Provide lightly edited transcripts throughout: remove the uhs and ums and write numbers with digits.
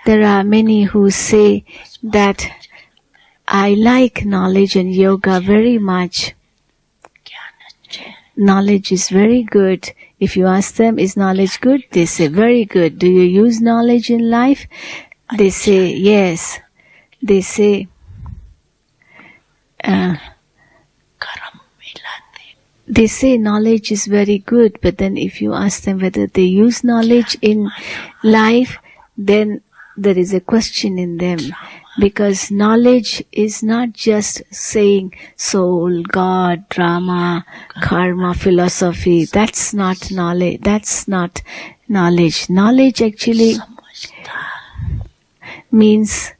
There are many who say that I like knowledge and yoga very much. Knowledge is very good. If you ask them, is knowledge good? They say, very good. Do you use knowledge in life? They say, yes. They say, knowledge is very good, but then if you ask them whether they use knowledge in life, then there is a question in them. Because knowledge is not just saying soul, God, drama, karma, philosophy. That's not knowledge. That's not knowledge. Knowledge actually means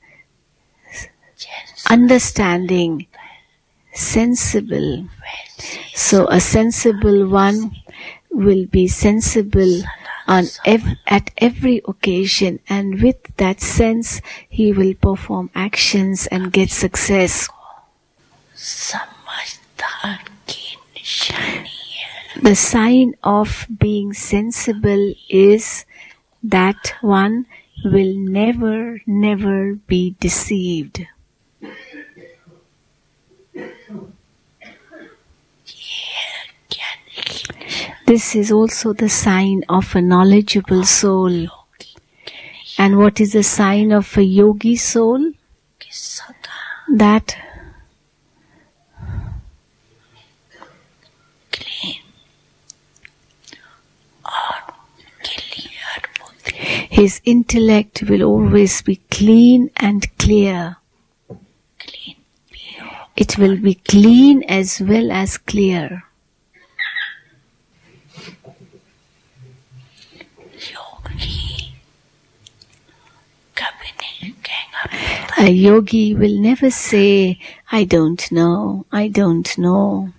understanding, sensible. So a sensible one will be sensible at every occasion, and with that sense he will perform actions and get success. The sign of being sensible is that one will never be deceived. This is also the sign of a knowledgeable soul. And what is the sign of a yogi soul? That his intellect will always be clean and clear. It will be clean as well as clear. A yogi will never say, I don't know, I don't know.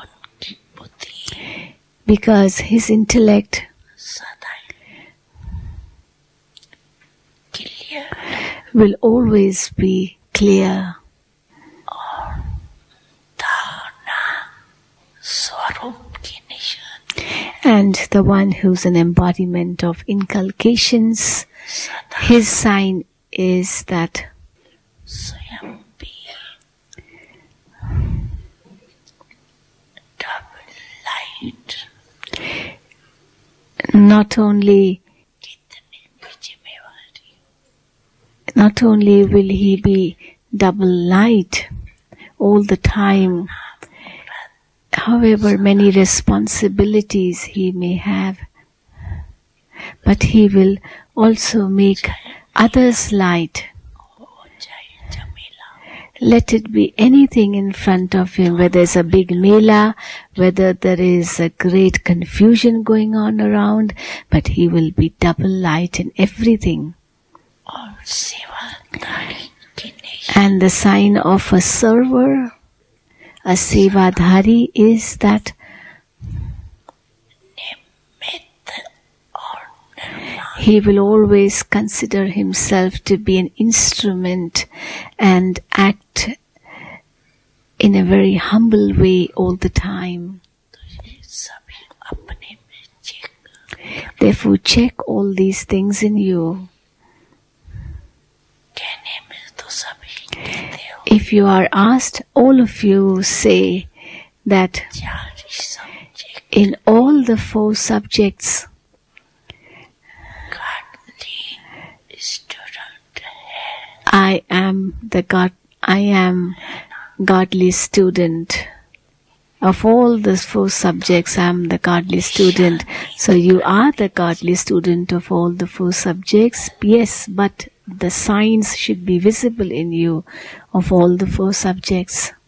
Because his intellect will always be clear. And the one who's an embodiment of inculcations, his sign is that not only will he be double light all the time, however many responsibilities he may have, but he will also make others light. Let it be anything in front of him, whether it's a big mela, whether there is a great confusion going on around, but he will be double light in everything. And the sign of a server, a sevadhari, is that he will always consider himself to be an instrument and act in a very humble way all the time. Therefore, check all these things in you. If you are asked, all of you say that in all the 4 subjects, I am godly student. Of all the 4 subjects, I am the godly student. So you are the godly student of all the 4 subjects. Yes, but the signs should be visible in you of all the 4 subjects.